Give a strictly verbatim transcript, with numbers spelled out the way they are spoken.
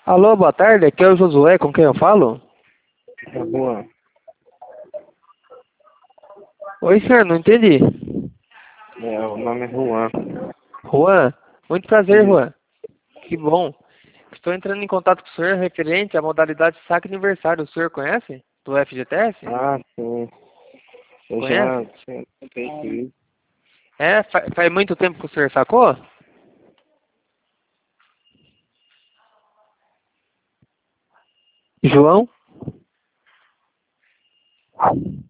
Alô, boa tarde, aqui é o Josué, com quem eu falo? É boa. Oi, senhor, não entendi. É, o nome é Juan. Juan? Muito prazer, Isso. Juan. Que bom. Estou entrando em contato com o senhor referente à modalidade saque aniversário. O senhor conhece? Do F G T S? Ah, sim. Eu já Conhece? tinha feito isso. É, fa- faz muito tempo que o senhor sacou? João?